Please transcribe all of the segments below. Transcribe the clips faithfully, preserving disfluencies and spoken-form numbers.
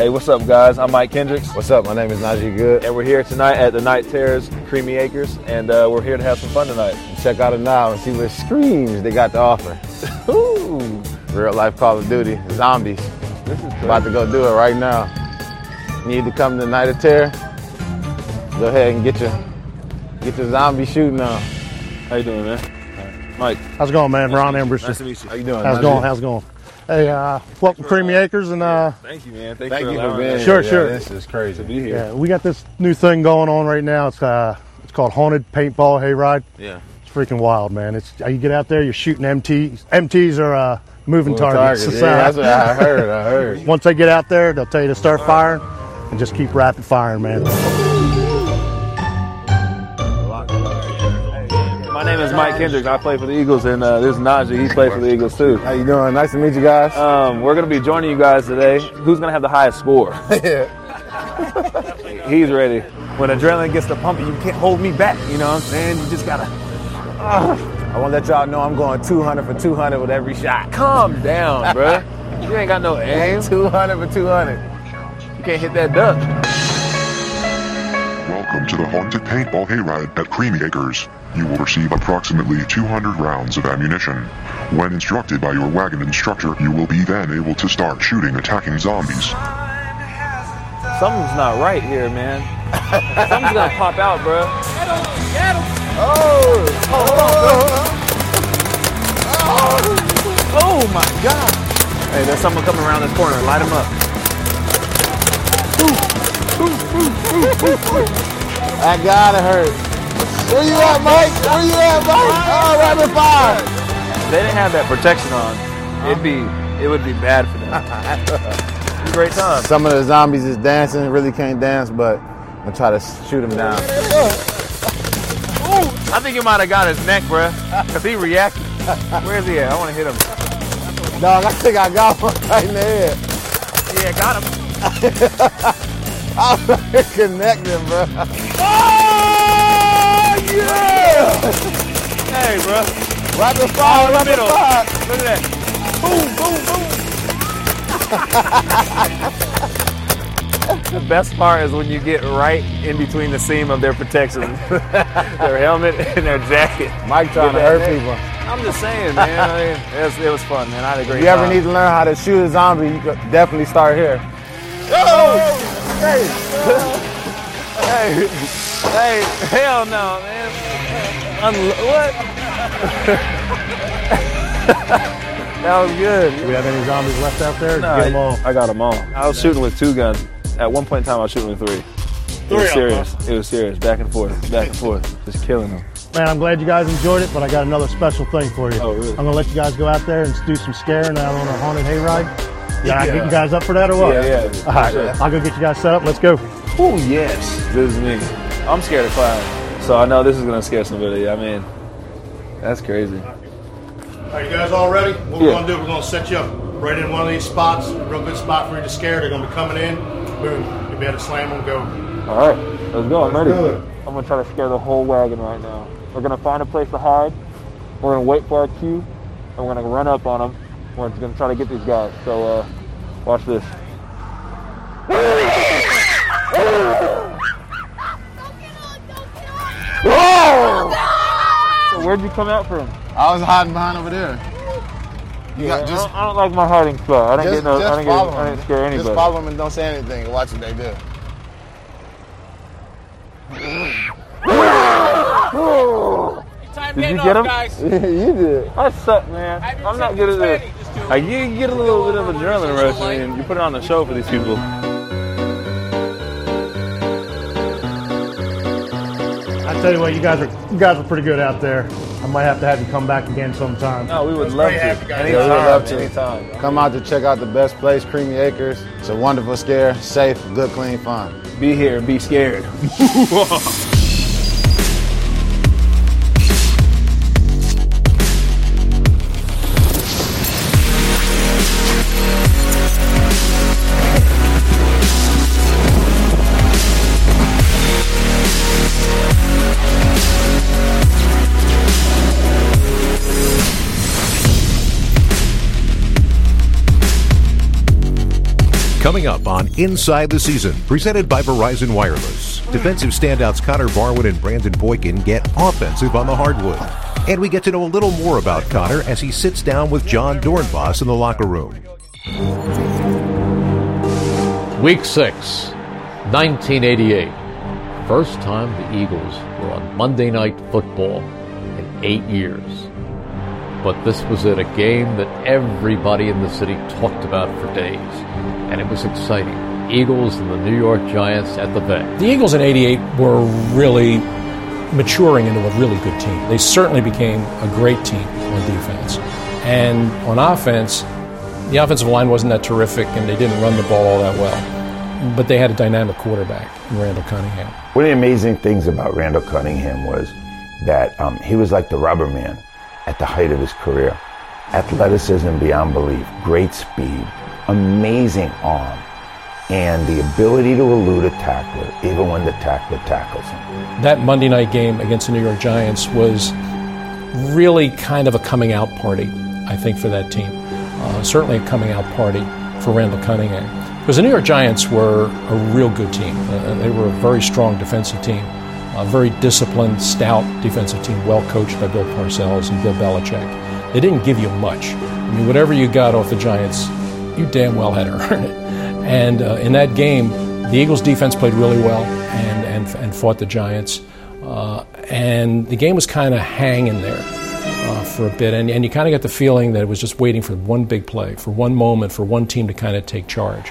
Hey, what's up, guys? I'm Mike Kendricks. What's up? My name is Najee Good. And we're here tonight at the Night Terrors, Creamy Acres, and uh, we're here to have some fun tonight. Check out it now and see what screams they got to offer. Ooh. Real life Call of Duty, zombies. This is About to go do it right now. Need to come to the Night of Terror? Go ahead and get your get your zombie shooting on. How you doing, man? Mike. How's it going, man? Ron Ambrister. Nice to meet you. How you doing? How's it going? How's it going? Hey, uh, welcome to Creamy Acres, and uh, thank you, man. Thank, Thank you you for for being being here. Sure, Yeah, sure. This is crazy. to be here. yeah, we got this new thing going on right now. It's uh, it's called Haunted Paintball Hayride. Yeah. It's freaking wild, man. It's you get out there, you're shooting M Ts. M Ts are uh, moving Moving targets. targets. Yeah, that's what I heard. I heard. Once they get out there, they'll tell you to start firing, and just keep rapid firing, man. My name is Mike Kendricks. I play for the Eagles, and uh, this is Najee. He plays for the Eagles, too. How you doing? Nice to meet you guys. Um, we're going to be joining you guys today. Who's going to have the highest score? He's ready. When adrenaline gets to pumping, you can't hold me back. You know what I'm saying? You just got to... I want to let y'all know I'm going two hundred for two hundred with every shot. Calm down, bro. You ain't got no aim. two hundred for two hundred. You can't hit that duck. Welcome to the Haunted Paintball Hayride at Creamy Acres. You will receive approximately two hundred rounds of ammunition. When instructed by your wagon instructor, you will be then able to start shooting attacking zombies. Something's not right here, man. Something's gonna pop out, bro. Get him! Get him! Oh! Oh! Oh, oh my God! Hey, there's someone coming around this corner. Light him up. That gotta hurt. Where you at, Mike? Where you at, Mike? Oh, rapid fire! If they didn't have that protection on, it'd be, it would be bad for them. It's a great time. Some of the zombies is dancing, really can't dance, but I'm gonna try to shoot them down. I think he might have got his neck, bro, because he reacted. Where is he at? I want to hit him. Dog, I think I got one right in the head. Yeah, got him. I'm gonna connect him, bro. Oh, yeah! Hey, bro. Rapid fire, Oh, rapid middle. fire. Look at that. Boom, boom, boom. The best part is when you get right in between the seam of their protection, their helmet and their jacket. Mike trying to Get hurt that neck. people. I'm just saying, man. I mean, it was, it was fun, man. I had a great If you ever time. need to learn how to shoot a zombie, you could definitely start here. Oh! Hey! hey! Hey! Hell no, man! Unlo- what? That was good. Do we have any zombies left out there? Nah, Get them all. I got them all. I was shooting with two guns. At one point in time, I was shooting with three. It was serious. It was serious. Back and forth. Back and forth. Just killing them. Man, I'm glad you guys enjoyed it, but I got another special thing for you. Oh, really? I'm gonna let you guys go out there and do some scaring out on a haunted hayride. Yeah, I get you guys up for that or what? Yeah, yeah. All right, Sure. I'll go get you guys set up. Let's go. Oh, yes. This is me. I'm scared of clowns. So I know this is going to scare somebody. I mean, that's crazy. Are you guys all ready? What Yeah. we're gonna do, we're gonna set you up right in one of these spots, a real good spot for you to scare. They're gonna be coming in. Boom. You'll be able to slam them, go. All right. Let's go. I'm ready. do it. I'm going to try to scare the whole wagon right now. We're going to find a place to hide. We're going to wait for our cue. And we're going to run up on them. We're going to try to get these guys. So uh, watch this. So where'd you come out from? I was hiding behind over there. You Yeah, got just, I, don't, I don't like my hiding spot. I didn't just, get no. just I didn't, follow get, I them. didn't scare anybody. Just follow them and don't say anything and watch what they do. Did you get him? You did. I suck, man. I'm not good at this. Like, you get a little bit of adrenaline rush and you put it on the show for these people. I tell you what, you guys are you guys are pretty good out there. I might have to have you come back again sometime. No, we would It was love great to. having you guys. Anytime, Yeah, we would love to. anytime. Come out to check out the best place, Creamy Acres. It's a wonderful scare, safe, good, clean fun. Be here and be scared. Coming up on Inside the Season, presented by Verizon Wireless. Defensive standouts Connor Barwin and Brandon Boykin get offensive on the hardwood. And we get to know a little more about Connor as he sits down with John Dornbos in the locker room. Week six, nineteen eighty-eight. First time the Eagles were on Monday Night Football in eight years. But this was it, a game that everybody in the city talked about for days. And it was exciting. Eagles and the New York Giants at the Vet. The Eagles in eighty-eight were really maturing into a really good team. They certainly became a great team on defense. And on offense, the offensive line wasn't that terrific and they didn't run the ball all that well. But they had a dynamic quarterback in Randall Cunningham. One of the amazing things about Randall Cunningham was that um, he was like the rubber man at the height of his career. Athleticism beyond belief, great speed, amazing arm, and the ability to elude a tackler even when the tackler tackles him. That Monday night game against the New York Giants was really kind of a coming out party, I think, for that team. Uh, certainly a coming out party for Randall Cunningham. Because the New York Giants were a real good team. Uh, they were a very strong defensive team. A very disciplined, stout defensive team, well coached by Bill Parcells and Bill Belichick. They didn't give you much. I mean, whatever you got off the Giants, you damn well had to earn it. And uh, in that game, the Eagles' defense played really well and, and, and fought the Giants. Uh, and the game was kind of hanging there uh, for a bit. And, and you kind of got the feeling that it was just waiting for one big play, for one moment, for one team to kind of take charge.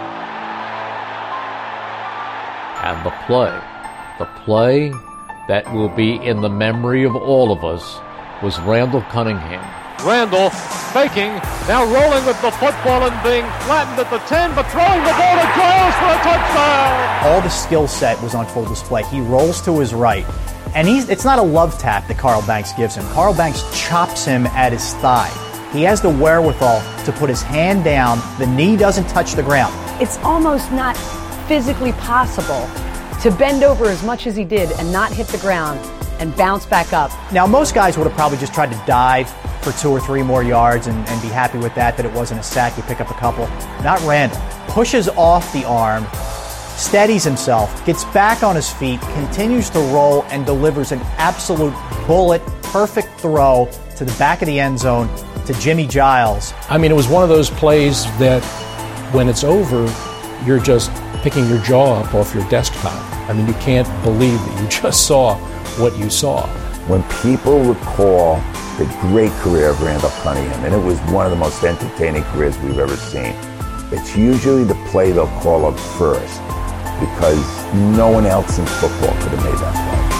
And the play. The play that will be in the memory of all of us was Randall Cunningham. Randall faking, now rolling with the football and being flattened at the ten, but throwing the ball to Giles for a touchdown. All the skill set was on full display. He rolls to his right, and he's it's not a love tap that Carl Banks gives him. Carl Banks chops him at his thigh. He has the wherewithal to put his hand down. The knee doesn't touch the ground. It's almost not physically possible to bend over as much as he did and not hit the ground and bounce back up. Now, most guys would have probably just tried to dive for two or three more yards and, and be happy with that, that it wasn't a sack, you pick up a couple. Not Randall. Pushes off the arm, steadies himself, gets back on his feet, continues to roll, and delivers an absolute bullet, perfect throw to the back of the end zone to Jimmy Giles. I mean, it was one of those plays that when it's over, you're just picking your jaw up off your desktop. I mean, you can't believe that you just saw what you saw. When people recall the great career of Randall Cunningham, and it was one of the most entertaining careers we've ever seen, it's usually the play they'll call up first because no one else in football could have made that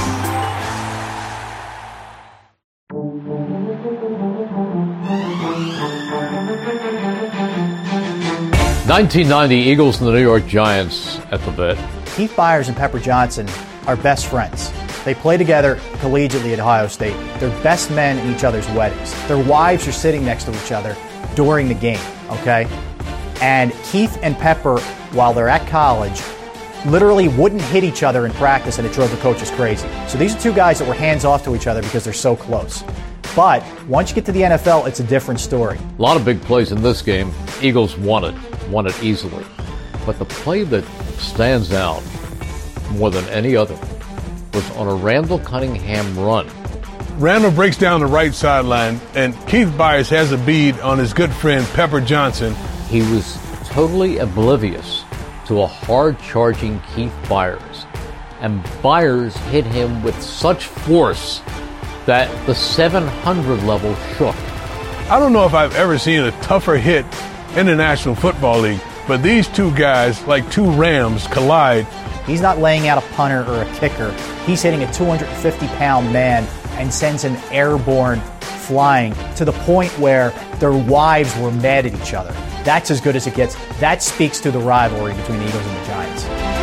play. nineteen ninety, Eagles and the New York Giants at the Vet. Keith Byers and Pepper Johnson are best friends. They play together collegiately at Ohio State. They're best men in each other's weddings. Their wives are sitting next to each other during the game, okay? And Keith and Pepper, while they're at college, literally wouldn't hit each other in practice, and it drove the coaches crazy. So these are two guys that were hands off to each other because they're so close. But once you get to the N F L, it's a different story. A lot of big plays in this game. Eagles won it, won it easily. But the play that stands out more than any other was on a Randall Cunningham run. Randall breaks down the right sideline, and Keith Byers has a bead on his good friend Pepper Johnson. He was totally oblivious to a hard-charging Keith Byers, and Byers hit him with such force that the seven hundred level shook. I don't know if I've ever seen a tougher hit in the National Football League, but these two guys, like two rams, collide. He's not laying out a punter or a kicker. He's hitting a two hundred fifty pound man and sends him airborne flying to the point where their wives were mad at each other. That's as good as it gets. That speaks to the rivalry between the Eagles and the Giants.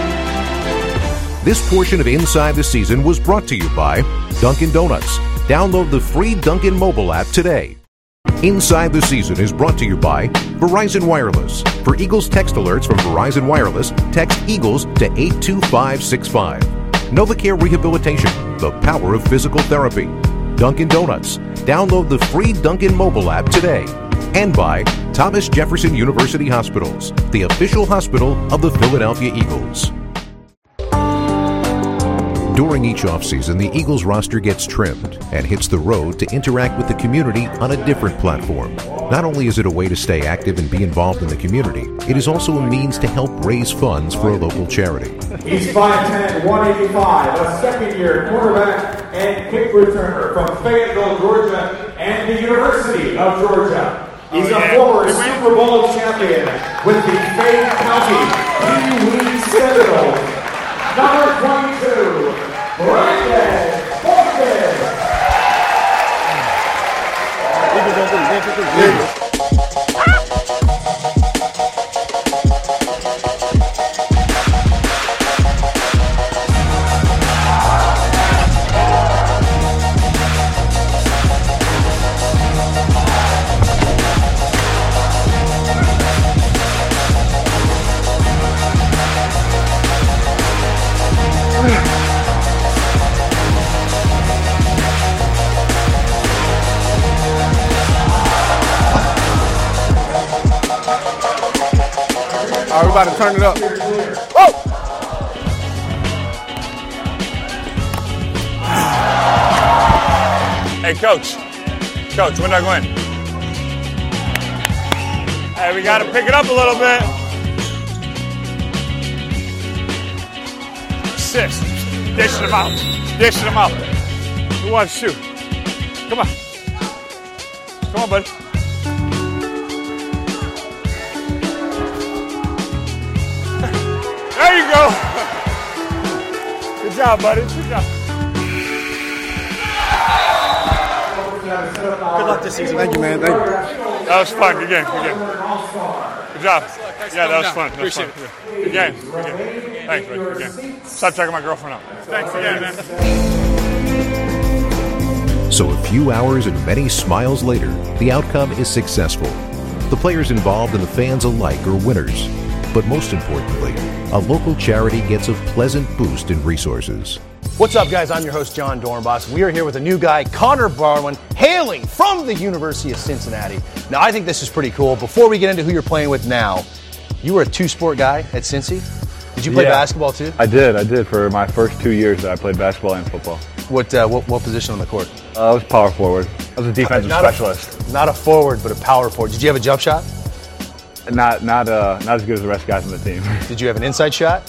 This portion of Inside the Season was brought to you by Dunkin' Donuts. Download the free Dunkin' mobile app today. Inside the Season is brought to you by Verizon Wireless. For Eagles text alerts from Verizon Wireless, text Eagles to eight two five six five. NovaCare Rehabilitation, the power of physical therapy. Dunkin' Donuts. Download the free Dunkin' mobile app today. And by Thomas Jefferson University Hospitals, the official hospital of the Philadelphia Eagles. During each offseason, the Eagles roster gets trimmed and hits the road to interact with the community on a different platform. Not only is it a way to stay active and be involved in the community, it is also a means to help raise funds for a local charity. He's five ten, one eighty-five, a second-year quarterback and kick returner from Fayetteville, Georgia, and the University of Georgia. He's a former Super Bowl champion with the Fayette County Pee-wee Seminoles. Number twenty-two, Brandon Bolton. All right, we're about to turn it up. Whoa! Hey, Coach. Coach, when do I go in? Hey, we got to pick it up a little bit. Six. Dishing them out. Dishing them out. Who wants to shoot? Come on. Come on, buddy. There you go. Good job, buddy. Good job. Good luck this season. Thank you, man. Thank you. That was fun. Good game. Good game. Good job. Yeah, that was fun. That was fun. Good game. Good game. Thanks, buddy. Good game. Stop checking my girlfriend out. Thanks again, man. So a few hours and many smiles later, the outcome is successful. The players involved and the fans alike are winners. But most importantly, a local charity gets a pleasant boost in resources. What's up, guys? I'm your host, John Dornbos. We are here with a new guy, Connor Barwin, hailing from the University of Cincinnati. Now, I think this is pretty cool. Before we get into who you're playing with now, you were a two-sport guy at Cincy. Did you play yeah, basketball, too? I did. I did for my first two years that I played basketball and football. What uh, what, what position on the court? Uh, I was power forward. I was a defensive not specialist. A, not a forward, but a power forward. Did you have a jump shot? Not not uh, not as good as the rest of the guys on the team. Did you have an inside shot?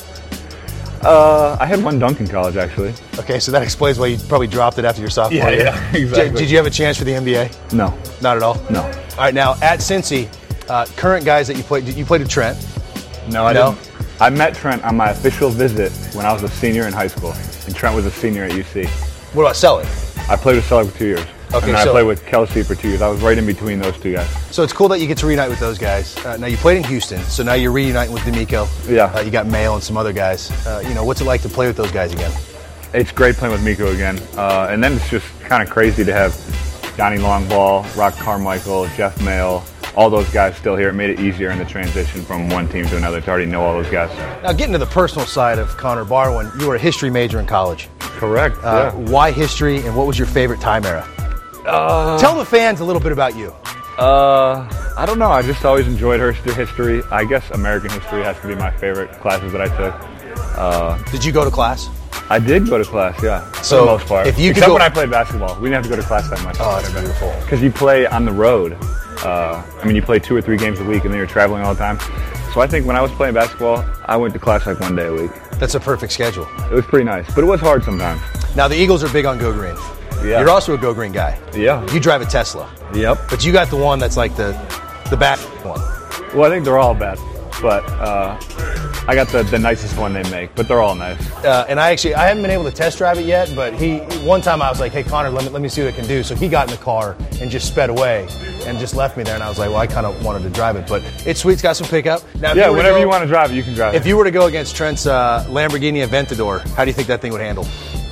Uh, I had one dunk in college, actually. Okay, so that explains why you probably dropped it after your sophomore yeah, year. Yeah, exactly. Did, did you have a chance for the N B A? No. Not at all? No. All right, now, at Cincy, uh, current guys that you played, you played with Trent? No, I no? didn't. I met Trent on my official visit when I was a senior in high school, and Trent was a senior at U C. What about Sully? I played with Sully for two years. Okay, and so I played with Kelsey for two years. I was right in between those two guys. So it's cool that you get to reunite with those guys. Uh, now, you played in Houston, so now you're reuniting with D'Amico. Yeah. Uh, you got Mayo and some other guys. Uh, you know, what's it like to play with those guys again? It's great playing with Miko again. Uh, and then it's just kind of crazy to have Johnny Longball, Rock Carmichael, Jeff Mayo, all those guys still here. It made it easier in the transition from one team to another to already know all those guys. Now, getting to the personal side of Connor Barwin, you were a history major in college. Correct, uh, yeah. Why history, and what was your favorite time era? Uh, Tell the fans a little bit about you. Uh, I don't know. I just always enjoyed history. I guess American history has to be my favorite classes that I took. Uh, did you go to class? I did go to class, yeah, so for the most part. If you Except go- when I played basketball. We didn't have to go to class that much. Oh, that's beautiful. Because you play on the road. Uh, I mean, you play two or three games a week, and then you're traveling all the time. So I think when I was playing basketball, I went to class like one day a week. That's a perfect schedule. It was pretty nice, but it was hard sometimes. Now, the Eagles are big on Go Green. Yeah. You're also a Go Green guy. Yeah. You drive a Tesla. Yep. But you got the one that's like the the bad one. Well, I think they're all bad, but uh, I got the, the nicest one they make, but they're all nice. Uh, and I actually, I haven't been able to test drive it yet, but he, one time I was like, hey, Connor, let me, let me see what it can do. So he got in the car and just sped away and just left me there. And I was like, well, I kind of wanted to drive it, but it's sweet. It's got some pickup. Now, yeah, you whenever go, you want to drive it, you can drive if it. If you were to go against Trent's uh, Lamborghini Aventador, how do you think that thing would handle?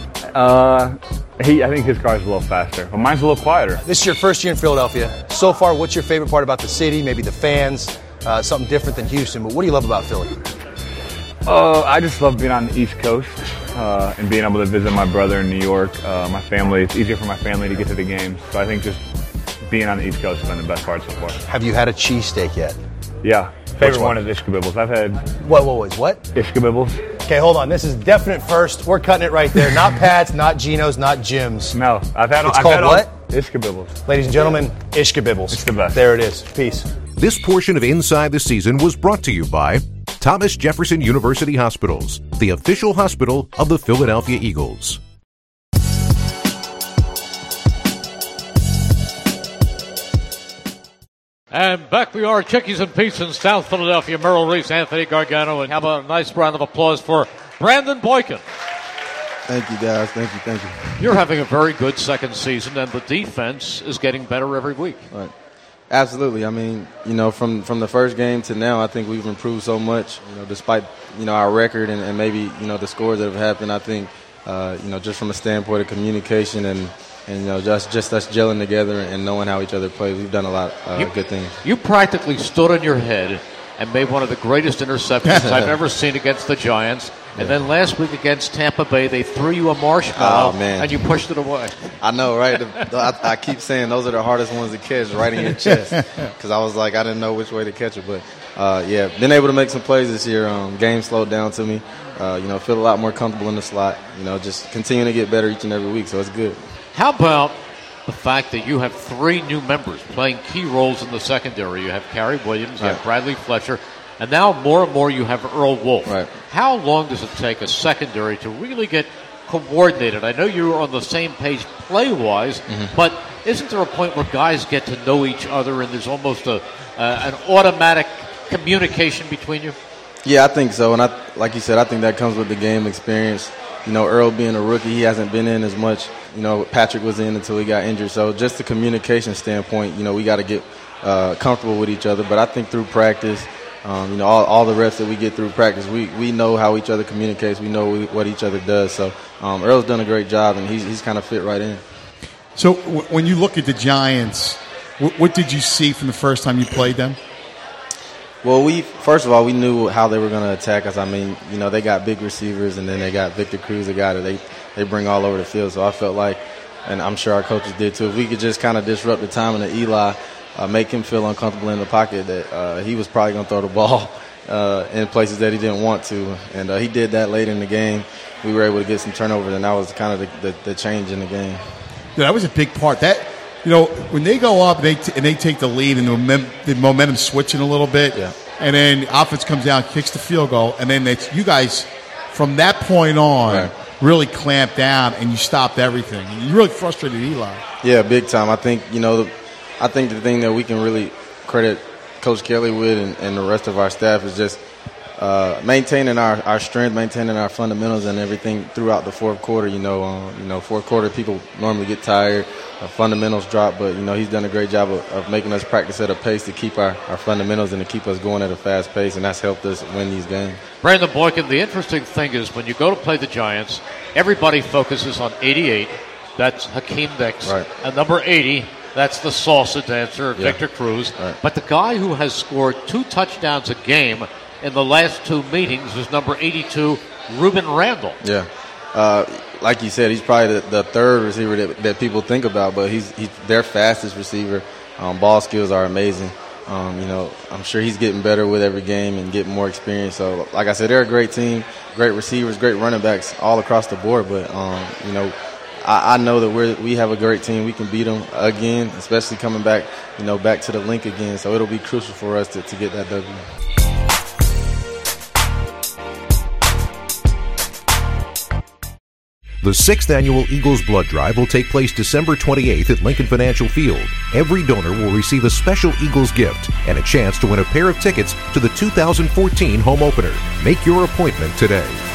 Uh, he, I think his car's a little faster, but mine's a little quieter. This is your first year in Philadelphia. So far, what's your favorite part about the city? Maybe the fans, uh, something different than Houston, but what do you love about Philly? Uh, I just love being on the East Coast uh, and being able to visit my brother in New York, uh, my family. It's easier for my family to get to the games. So I think just being on the East Coast has been the best part so far. Have you had a cheesesteak yet? Yeah. Favorite one? one is Ishkabibbles. I've had What, what was, what? Ishkabibbles. Okay, hold on. This is definite first. We're cutting it right there. Not Pat's, not Gino's, not Jim's. No, I've had It's I've called had what? Ishkabibbles. Ladies and gentlemen, Ishkabibbles. It's the best. There it is. Peace. This portion of Inside the Season was brought to you by Thomas Jefferson University Hospitals, the official hospital of the Philadelphia Eagles. And back we are, Chickies and Pete's in South Philadelphia. Merrill Reese, Anthony Gargano, and how about a nice round of applause for Brandon Boykin. Thank you, guys. Thank you, thank you. You're having a very good second season, and the defense is getting better every week. Right. Absolutely. I mean, you know, from, from the first game to now, I think we've improved so much, you know, despite, you know, our record and, and maybe, you know, the scores that have happened. I think, uh, you know, just from a standpoint of communication and, and you know, just, just us gelling together and knowing how each other plays, we've done a lot of uh, good things. You practically stood on your head and made one of the greatest interceptions I've ever seen against the Giants. And then last week against Tampa Bay, they threw you a marshmallow, oh, man. and you pushed it away. I know, right? I, I keep saying those are the hardest ones to catch, right in your chest. Because I was like, I didn't know which way to catch it. But, uh, yeah, been able to make some plays this year. Um, game slowed down to me. Uh, you know, feel a lot more comfortable in the slot. You know, just continuing to get better each and every week, so it's good. How about the fact that you have three new members playing key roles in the secondary? You have Cary Williams, you Right. have Bradley Fletcher, and now more and more you have Earl Wolf. Right. How long does it take a secondary to really get coordinated? I know you're on the same page play-wise, Mm-hmm. but isn't there a point where guys get to know each other and there's almost a uh, an automatic communication between you? Yeah, I think so. And I, like you said, I think that comes with the game experience. You know, Earl being a rookie, he hasn't been in as much. You know, Patrick was in until he got injured. So just the communication standpoint, you know, we got to get uh, comfortable with each other. But I think through practice, um, you know, all, all the reps that we get through practice, we, we know how each other communicates. We know we, what each other does. So um, Earl's done a great job, and he's, he's kind of fit right in. So w- when you look at the Giants, w- what did you see from the first time you played them? Well, we first of all, we knew how they were going to attack us. I mean, you know, they got big receivers, and then they got Victor Cruz, a guy that they, they bring all over the field. So I felt like, and I'm sure our coaches did too, if we could just kind of disrupt the timing of Eli, uh, make him feel uncomfortable in the pocket, that uh, he was probably going to throw the ball uh, in places that he didn't want to. And uh, he did that late in the game. We were able to get some turnovers, and that was kind of the, the, the change in the game. Yeah, that was a big part. That, you know, when they go up and they, t- and they take the lead and the, mem- the momentum switching a little bit, yeah. and then offense comes down, kicks the field goal, and then it's, you guys, from that point on, Right. really clamped down and you stopped everything. And you really frustrated Eli. Yeah, big time. I think, you know, the, I think the thing that we can really credit Coach Kelly with and, and the rest of our staff is just uh, maintaining our, our strength, maintaining our fundamentals and everything throughout the fourth quarter. You know, um, you know, fourth quarter people normally get tired, uh, fundamentals drop, but, you know, he's done a great job of, of making us practice at a pace to keep our, our fundamentals and to keep us going at a fast pace, and that's helped us win these games. Brandon Boykin, the interesting thing is when you go to play the Giants, everybody focuses on eighty-eight. That's Hakeem Nicks. Right. And number eighty, that's the salsa dancer, Yeah. Victor Cruz. Right. But the guy who has scored two touchdowns a game in the last two meetings is number eighty-two, Ruben Randall. Yeah. Uh, like you said, he's probably the, the third receiver that, that people think about, but he's, he's their fastest receiver. Um, ball skills are amazing. Um, you know, I'm sure he's getting better with every game and getting more experience. So, like I said, they're a great team, great receivers, great running backs all across the board. But, um, you know, I, I know that we we have a great team. We can beat them again, especially coming back, you know, back to the link again. So it'll be crucial for us to, to get that W. The sixth annual Eagles Blood Drive will take place December twenty-eighth at Lincoln Financial Field. Every donor will receive a special Eagles gift and a chance to win a pair of tickets to the two thousand fourteen home opener. Make your appointment today.